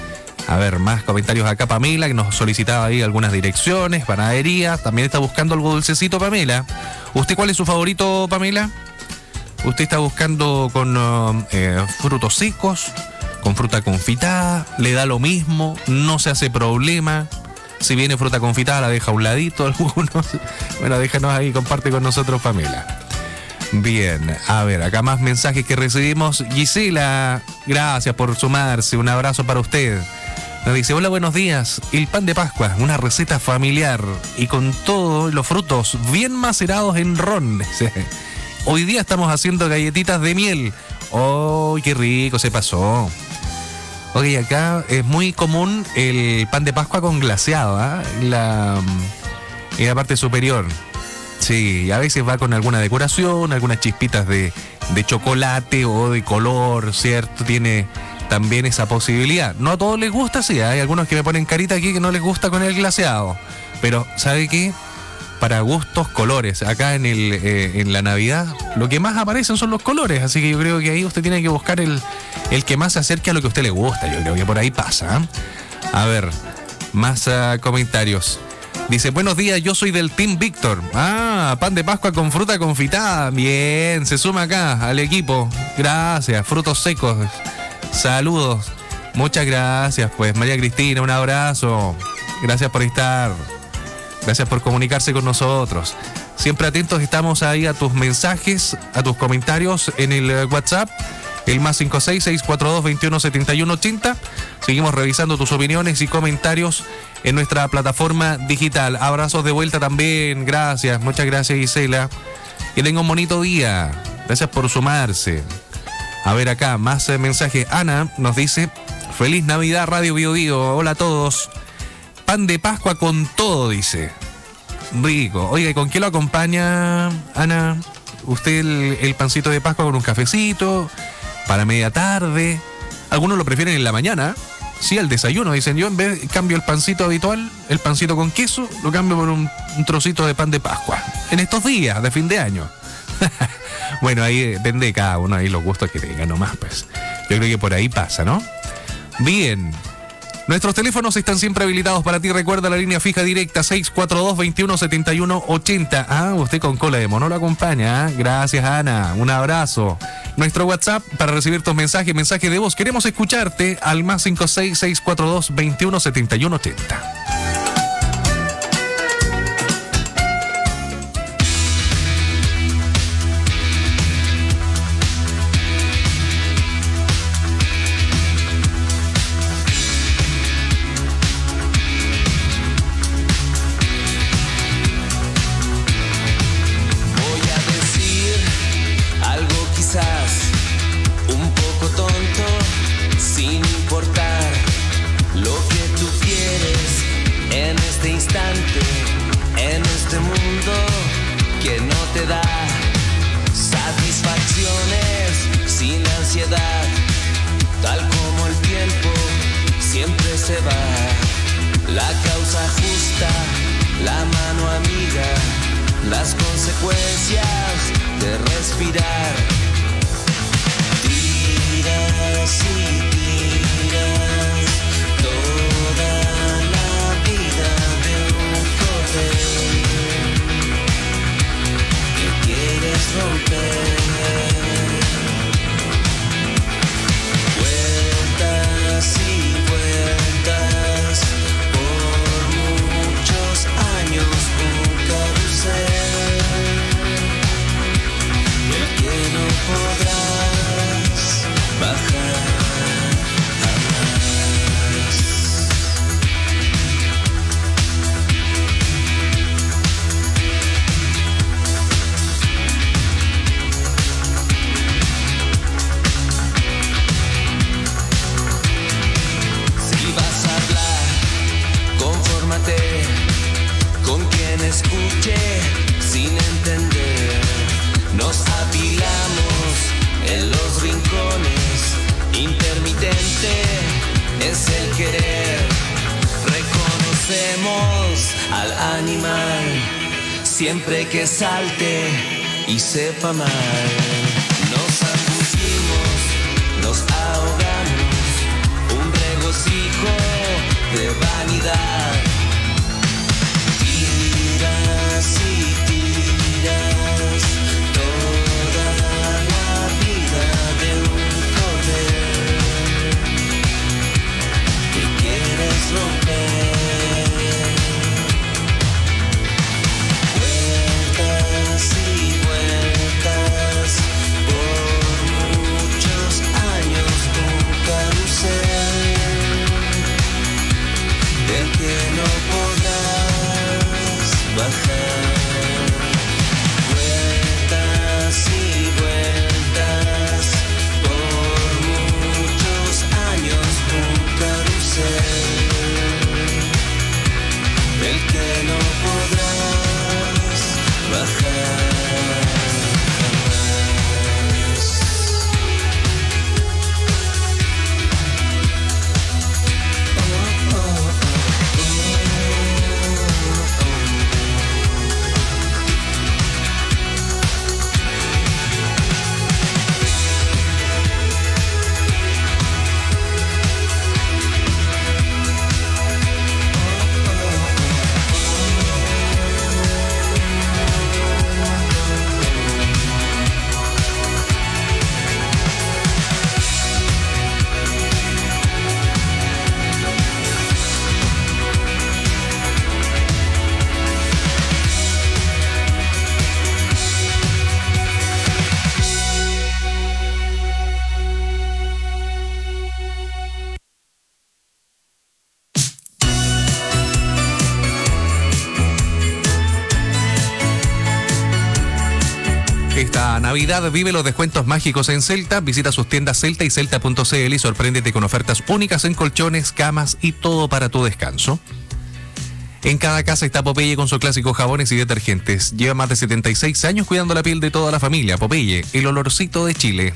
A ver, más comentarios acá. Pamela, que nos solicitaba ahí algunas direcciones, panadería. También está buscando algo dulcecito, Pamela. ¿Usted cuál es su favorito, Pamela? ¿Usted está buscando con uh, eh, frutos secos, con fruta confitada? ¿Le da lo mismo? ¿No se hace problema? Si viene fruta confitada, la deja a un ladito algunos. Bueno, déjanos ahí, comparte con nosotros, Pamela. Bien, a ver, acá más mensajes que recibimos. Gisela, gracias por sumarse, un abrazo para usted. Nos dice, hola, buenos días. El pan de Pascua, una receta familiar y con todos los frutos bien macerados en ron. Hoy día estamos haciendo galletitas de miel. ¡Oh, qué rico se pasó! Ok, acá es muy común el pan de Pascua con glaseado, ¿eh? La, en la parte superior. Sí, y a veces va con alguna decoración, algunas chispitas de, de chocolate o de color, ¿cierto? Tiene también esa posibilidad. No a todos les gusta, sí, hay algunos que me ponen carita aquí que no les gusta con el glaseado. Pero, ¿sabe qué? Para gustos, colores. Acá en el eh, en la Navidad, lo que más aparecen son los colores, así que yo creo que ahí usted tiene que buscar el, el que más se acerque a lo que a usted le gusta. Yo creo que por ahí pasa, ¿eh? A ver, más uh, comentarios. Dice, buenos días, yo soy del Team Víctor. Ah, pan de Pascua con fruta confitada. Bien, se suma acá al equipo. Gracias, frutos secos. Saludos. Muchas gracias, pues, María Cristina, un abrazo. Gracias por estar. Gracias por comunicarse con nosotros. Siempre atentos estamos ahí a tus mensajes, a tus comentarios en el WhatsApp. El más cinco seis, seis cuatro dos, veintiuno setenta y uno ochenta. Seguimos revisando tus opiniones y comentarios en nuestra plataforma digital. Abrazos de vuelta también. Gracias. Muchas gracias, Gisela. Que tenga un bonito día. Gracias por sumarse. A ver acá, más mensajes. Ana nos dice, feliz Navidad, Radio Bio Bio. Hola a todos. Pan de Pascua con todo, dice. Rico. Oiga, ¿y con qué lo acompaña, Ana? ¿Usted el, el pancito de Pascua con un cafecito? Para media tarde. Algunos lo prefieren en la mañana. Sí, al desayuno. Dicen, yo en vez cambio el pancito habitual, el pancito con queso, lo cambio por un, un trocito de pan de Pascua. En estos días de fin de año. Bueno, ahí depende de cada uno, ahí los gustos que tenga nomás, pues. Yo creo que por ahí pasa, ¿no? Bien. Nuestros teléfonos están siempre habilitados para ti. Recuerda la línea fija directa seis cuatro dos, veintiuno setenta y uno ochenta. Ah, usted con cola de mono lo acompaña. ¿eh? Gracias, Ana. Un abrazo. Nuestro WhatsApp para recibir tus mensajes, mensajes de voz. Queremos escucharte al más cinco seis, seis cuatro dos, veintiuno setenta y uno ochenta. Por muchos años un carrusel siempre que salte y sepa mal. Nos angustimos, nos ahogamos, un regocijo de vanidad. Tiras y tiras toda la vida de un cordel que quieres romper. Vueltas y vueltas por muchos años, un carrusel del que no podrás bajar. Vueltas y vueltas por muchos años, un carrusel del que no podrás bajar. Esta Navidad vive los descuentos mágicos en Celta. Visita sus tiendas Celta y Celta punto c l y sorpréndete con ofertas únicas en colchones, camas y todo para tu descanso. En cada casa está Popeye con sus clásicos jabones y detergentes. Lleva más de setenta y seis años cuidando la piel de toda la familia. Popeye, el olorcito de Chile.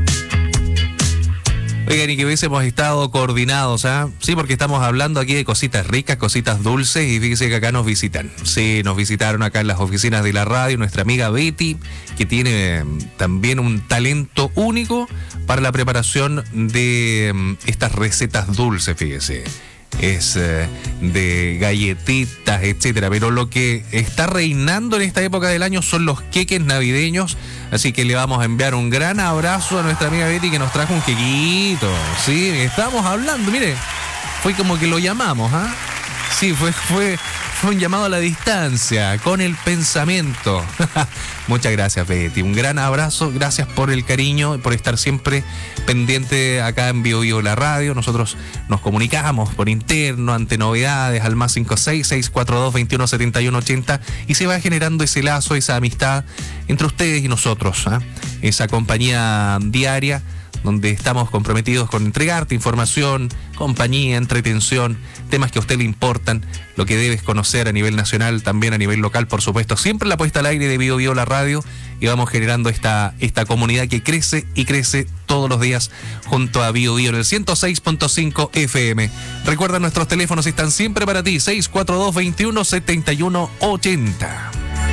Oigan, y que hubiésemos estado coordinados, ¿ah? Sí, porque estamos hablando aquí de cositas ricas, cositas dulces, y fíjense que acá nos visitan. Sí, nos visitaron acá en las oficinas de la radio nuestra amiga Betty, que tiene también un talento único para la preparación de um, estas recetas dulces, fíjese. Es eh, de galletitas, etcétera. Pero lo que está reinando en esta época del año son los queques navideños. Así que le vamos a enviar un gran abrazo a nuestra amiga Betty, que nos trajo un quequito. Sí, estábamos hablando, mire, fue como que lo llamamos, ¿ah? Sí, fue, fue, fue un llamado a la distancia, con el pensamiento. Muchas gracias, Betty. Un gran abrazo, gracias por el cariño y por estar siempre pendiente acá en Bio Bio la radio. Nosotros nos comunicamos por interno ante novedades al más cinco seis, seis cuatro dos, veintiuno setenta y uno ochenta y se va generando ese lazo, esa amistad entre ustedes y nosotros, ¿eh? Esa compañía diaria donde estamos comprometidos con entregarte información, compañía, entretención, temas que a usted le importan, lo que debes conocer a nivel nacional, también a nivel local, por supuesto. Siempre la puesta al aire de Bio Bio la radio, y vamos generando esta, esta comunidad que crece y crece todos los días junto a Bio Bio en el ciento seis punto cinco F M. Recuerda, nuestros teléfonos están siempre para ti, seis cuatro dos, veintiuno setenta y uno ochenta.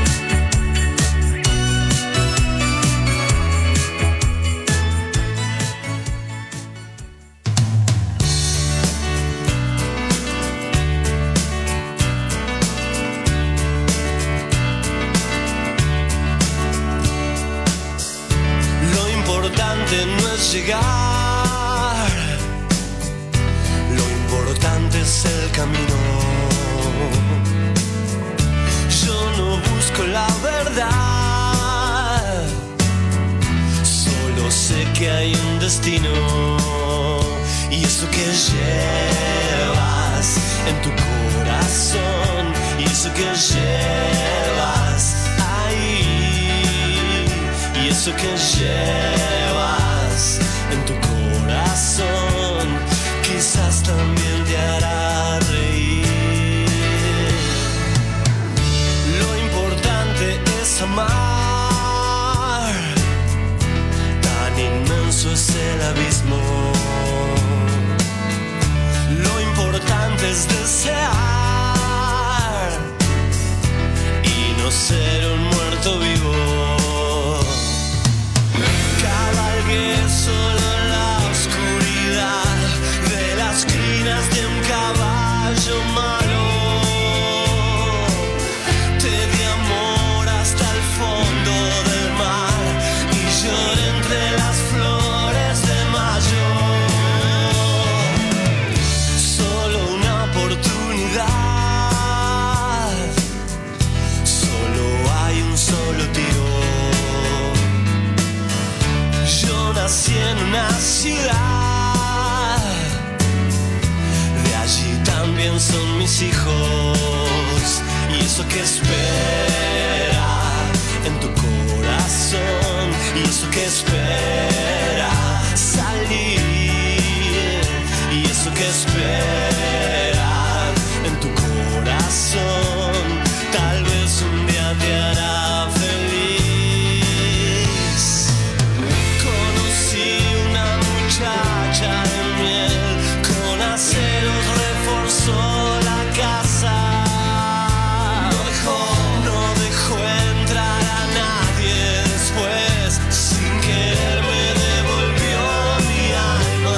No es llegar, lo importante es el camino. Yo no busco la verdad, solo sé que hay un destino, y eso que llevas en tu corazón, y eso que llevas ahí, y eso que llevas en tu corazón, quizás también te hará reír. Lo importante es amar, tan inmenso es el abismo. Lo importante es desear, y no ser un muerto vivo. Cabalgué solo en la oscuridad de las crinas de un caballo malo. Te di amor hasta el fondo del mar y lloré entre las flores de mayo. Solo una oportunidad, solo hay un solo tiro. Yo nací en una ciudad, de allí también son mis hijos. Y eso que espera en tu corazón, y eso que espera salir, y eso que espera en tu corazón, tal vez un día te hará feliz. Conocí una muchacha de miel, con aceros reforzó la casa. No dejó, no dejó entrar a nadie después, sin querer me devolvió mi alma.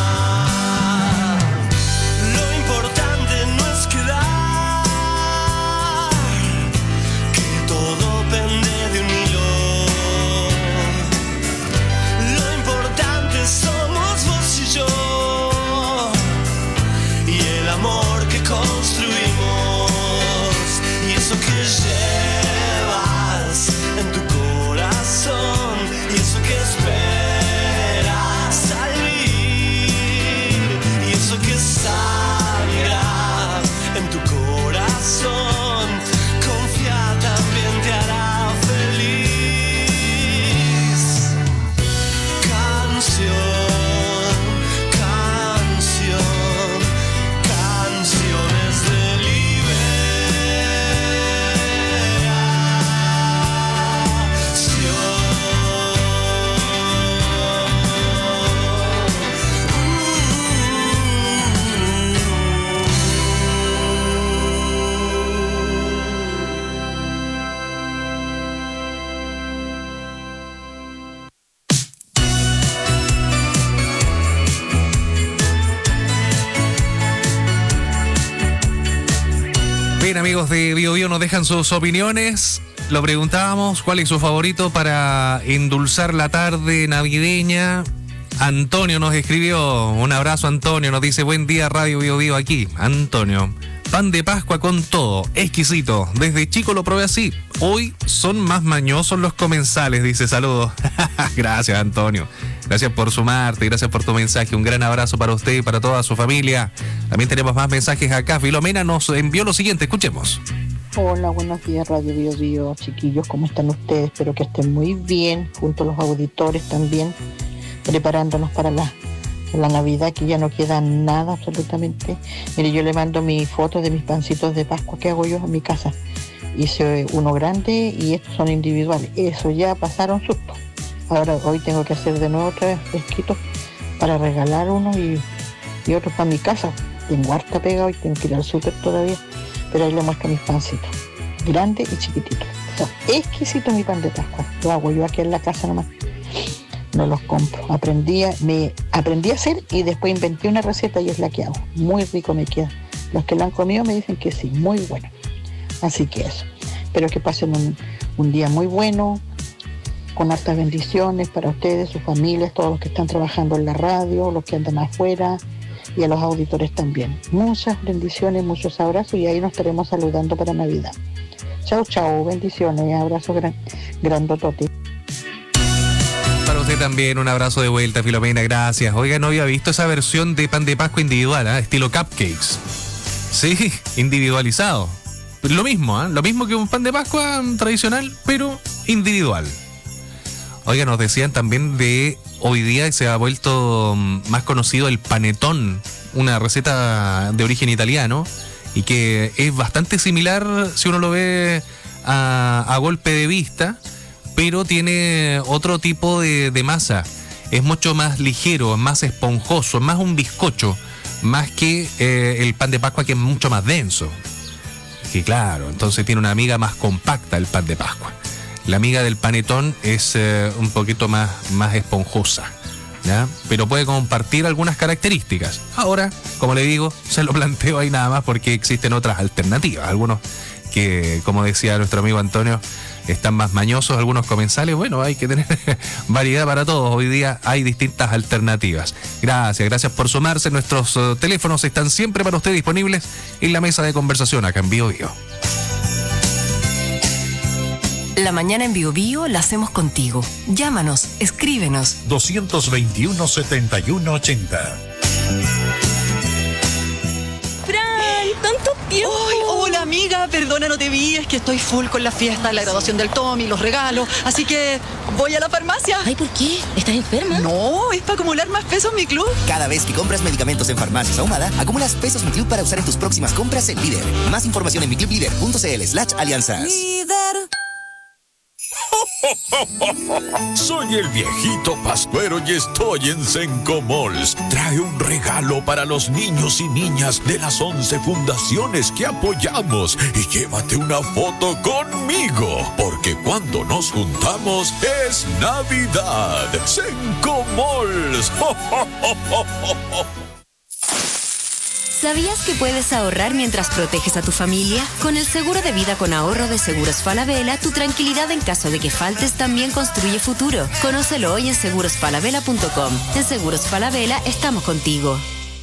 Lo importante no es quedar, que todo pende de un hilo. Lo importante somos vos y yo, y el amor que construimos, y eso que llevas en tu corazón, y eso que espera salir, y eso que sangra en tu corazón, confía, también te hará feliz. Canción, canción, canciones de Bien, amigos de Bio Bio, nos dejan sus opiniones. Lo preguntábamos, ¿cuál es su favorito para endulzar la tarde navideña? Antonio nos escribió, un abrazo Antonio, nos dice, buen día Radio Bio Bio aquí. Antonio, pan de Pascua con todo, exquisito. Desde chico lo probé así. Hoy son más mañosos los comensales, dice, saludos. Gracias, Antonio. Gracias por sumarte, gracias por tu mensaje. Un gran abrazo para usted y para toda su familia. También tenemos más mensajes acá. Filomena nos envió lo siguiente, escuchemos. Hola, buenos días Radio Bio Bio, chiquillos, ¿cómo están ustedes? Espero que estén muy bien, junto a los auditores también, preparándonos para la, la Navidad, que ya no queda nada absolutamente. Mire, yo le mando mis fotos de mis pancitos de Pascua que hago yo en mi casa. Hice uno grande y estos son individuales. Eso ya pasaron susto. Ahora hoy tengo que hacer de nuevo otra vez fresquitos para regalar unos y, y otros para mi casa. Tengo harta pega hoy, tengo que ir al súper todavía, pero ahí le muestro mis pancitos, grande y chiquitito. O sea, exquisito mi pan de Pascua. Lo hago yo aquí en la casa nomás. No los compro. Aprendí a, me aprendí a hacer y después inventé una receta y es la que hago. Muy rico me queda. Los que lo han comido me dicen que sí, muy bueno. Así que eso. Espero que pasen un, un día muy bueno, con hartas bendiciones para ustedes, sus familias, todos los que están trabajando en la radio, los que andan afuera y a los auditores también. Muchas bendiciones, muchos abrazos y ahí nos estaremos saludando para Navidad. Chao, chao, bendiciones, abrazos gran, grandotote. Para usted también un abrazo de vuelta, Filomena, gracias. Oiga, no había visto esa versión de pan de Pascua individual, ¿eh? Estilo cupcakes. Sí, individualizado. Lo mismo, ¿eh? Lo mismo que un pan de Pascua tradicional, pero individual. Oiga, nos decían también de hoy día se ha vuelto más conocido el panetón, una receta de origen italiano y que es bastante similar si uno lo ve a, a golpe de vista, pero tiene otro tipo de, de masa. Es mucho más ligero, más esponjoso, más un bizcocho, más que eh, el pan de Pascua, que es mucho más denso. que claro, entonces tiene una miga más compacta el pan de Pascua. La miga del panetón es eh, un poquito más, más esponjosa, ¿ya? Pero puede compartir algunas características. Ahora, como le digo, se lo planteo ahí nada más porque existen otras alternativas. Algunos que, como decía nuestro amigo Antonio, están más mañosos, algunos comensales. Bueno, hay que tener variedad para todos. Hoy día hay distintas alternativas. Gracias, gracias por sumarse. Nuestros uh, teléfonos están siempre para usted disponibles en la mesa de conversación acá en Bio Bio. La mañana en Bio Bio la hacemos contigo. Llámanos, escríbenos. dos dos uno, setenta y uno ochenta. ¡Fran! ¡Tanto tiempo! ¡Ay, hola amiga! Perdona, no te vi. Es que estoy full con la fiesta, la graduación del Tommy, los regalos. Así que voy a la farmacia. Ay, ¿por qué? ¿Estás enferma? No, es para acumular más pesos en mi club. Cada vez que compras medicamentos en Farmacias Ahumada, acumulas pesos Mi Club para usar en tus próximas compras en Líder. Más información en miclublíder.cl slash alianzas. Líder. Soy el viejito Pascuero y estoy en Senco Malls. Trae un regalo para los niños y niñas de las once fundaciones que apoyamos y llévate una foto conmigo, porque cuando nos juntamos es Navidad. Senco Malls. ¿Sabías que puedes ahorrar mientras proteges a tu familia? Con el seguro de vida con ahorro de Seguros Falabella, tu tranquilidad en caso de que faltes también construye futuro. Conócelo hoy en seguros falabella punto com. En Seguros Falabella estamos contigo.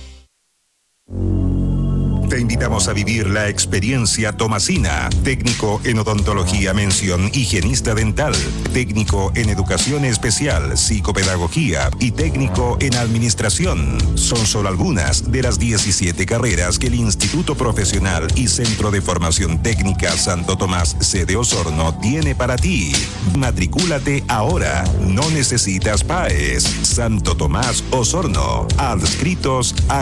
Te invitamos a vivir la experiencia Tomasina, técnico en odontología mención higienista dental, técnico en educación especial, psicopedagogía y técnico en administración. Son solo algunas de las diecisiete carreras que el Instituto Profesional y Centro de Formación Técnica Santo Tomás, sede Osorno, tiene para ti. Matricúlate ahora, no necesitas P A E S. Santo Tomás Osorno, adscritos a